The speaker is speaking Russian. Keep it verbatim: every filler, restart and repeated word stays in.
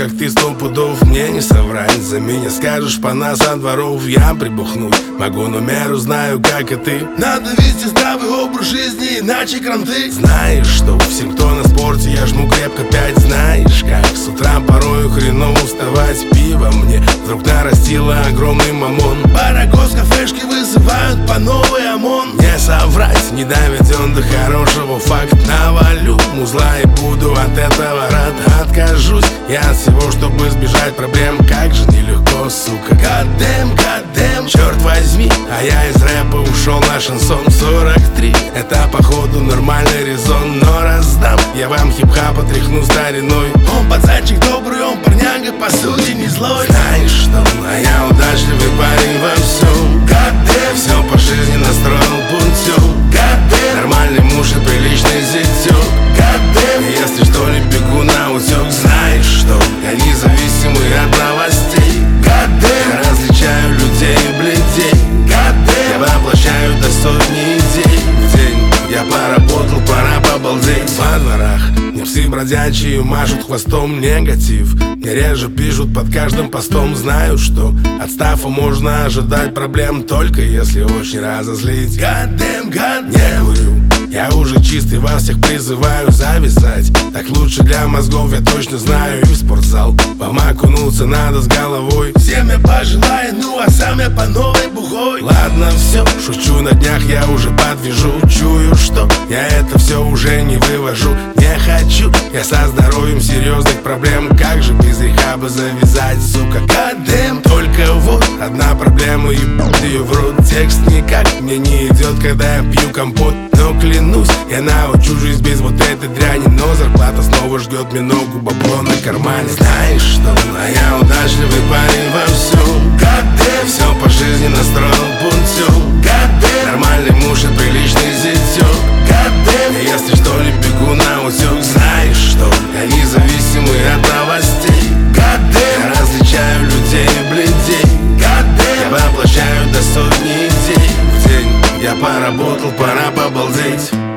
как ты, сто пудов мне не соврать. За меня скажешь по нас со дворов, я прибухнуть могу, но меру знаю, как и ты. Надо вести здравый образ жизни, иначе кранты. Знаешь что, всем, кто на спорте, я жму крепко пять. Знаешь как, с утра порою хреново вставать. Пиво мне вдруг нарастило огромный мамон. Барагос, кафешки вызывают по новый ОМОН. Не соврать, не доведен до хорошего факт. Навалю музла и буду от этого рад. Откажусь я от всего, чтобы избежать проблем. Как же нелегко, сука. Гадэм, гадэм, черт возьми. А я из рэпа ушел на шансон. Сорок три, это походу нормальный резон. Но раздам я вам хип-хап, отряхну стариной. Он пацанчик добрый, он парняга, по сути не злой. Знаешь что, а я удачливый парень во всем. Гадэм, все по жизни настроил пунктем. Гадэм, нормальный муж и приличный зятёк. Гадэм, если что, не бегу на утёк. Знаешь что, я независимый от новостей. Гадэм, я различаю людей и бледей. Гадэм, я воплощаю до сотни идей в день. Я поработал, пора побалдеть. Во дворах не псы бродячие машут хвостом. Негатив мне реже пишут под каждым постом. Знаю, что от стафа можно ожидать проблем, только если очень разозлить. Гадэм, гад, не курю, я уже чистый, вас всех призываю завязать. Так лучше для мозгов, я точно знаю. И в спортзал вам окунуться надо с головой. Всем я пожелаю, ну а сам я по новой бухой. Ладно, все, шучу, на днях я уже подвяжу. Чую, что я это все уже не вывожу. Не хочу я со здоровьем серьезных проблем. Как же без рехаба завязать, сука. Гадэм, только вот одна проблема, ебать ее в рот. Текст никак мне не идет, когда я пью компот. Но клянусь, я научу жизнь без вот этой дряни. Но зарплата снова ждет миногу, бабло на кармане. Знаешь что, а я удачливый парень во всем. Гадэм, все по жизни настроил пунктем. Гадэм, нормальный муж и приличный зятёк. Гадэм, если что, не бегу на утёк. Знаешь что, я независимый от новостей. Гадэм, я различаю людей и бледей. Гадэм, я воплощаю до сотни идей в день. Я поработал, пора побалдеть.